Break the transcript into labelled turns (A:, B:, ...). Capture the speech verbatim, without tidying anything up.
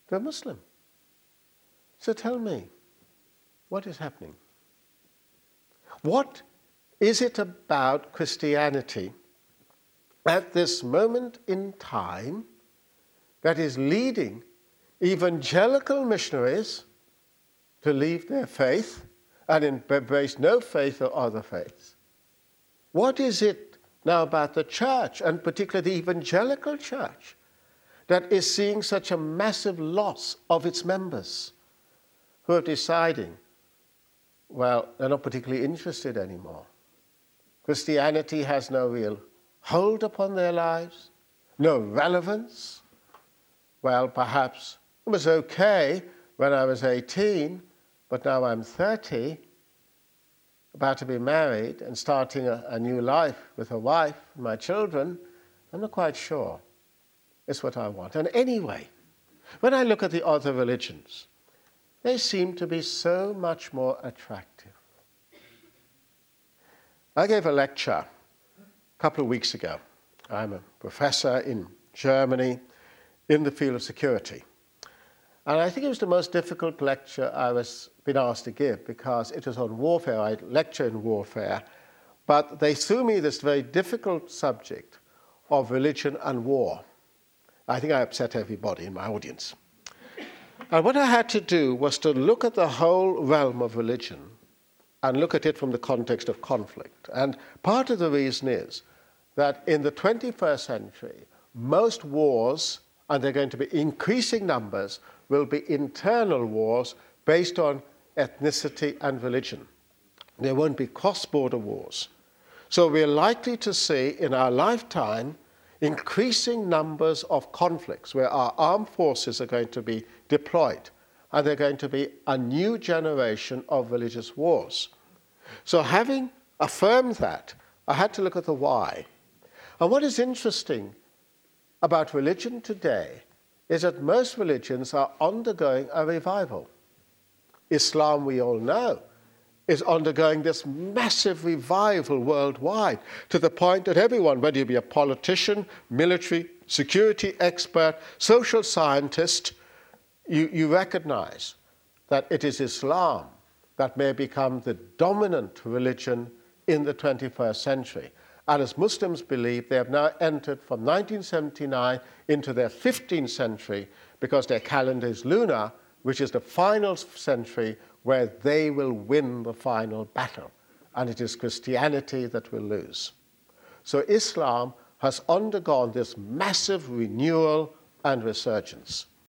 A: to a Muslim. So tell me, what is happening? What is it about Christianity at this moment in time that is leading evangelical missionaries to leave their faith and embrace no faith or other faiths? What is it now about the church, and particularly the evangelical church, that is seeing such a massive loss of its members who are deciding, well, they're not particularly interested anymore? Christianity has no real hold upon their lives, no relevance. Well, perhaps it was okay when I was eighteen, but now I'm thirty, about to be married and starting a, a new life with a wife and my children. I'm not quite sure it's what I want. And anyway, when I look at the other religions, they seem to be so much more attractive. I gave a lecture a couple of weeks ago. I'm a professor in Germany in the field of security. And I think it was the most difficult lecture I was been asked to give because it was on warfare. I lecture in warfare. But they threw me this very difficult subject of religion and war. I think I upset everybody in my audience. And what I had to do was to look at the whole realm of religion and look at it from the context of conflict. And part of the reason is that in the twenty-first century, most wars, and they're going to be increasing numbers, will be internal wars based on ethnicity and religion. There won't be cross-border wars. So we're likely to see in our lifetime increasing numbers of conflicts where our armed forces are going to be deployed, and they're going to be a new generation of religious wars. So having affirmed that, I had to look at the why. And what is interesting about religion today is that most religions are undergoing a revival. Islam, we all know, is undergoing this massive revival worldwide, to the point that everyone, whether you be a politician, military, security expert, social scientist, you, you recognize that it is Islam that may become the dominant religion in the twenty-first century. And as Muslims believe, they have now entered from nineteen seventy-nine into their fifteenth century, because their calendar is lunar, which is the final century where they will win the final battle. And it is Christianity that will lose. So Islam has undergone this massive renewal and resurgence.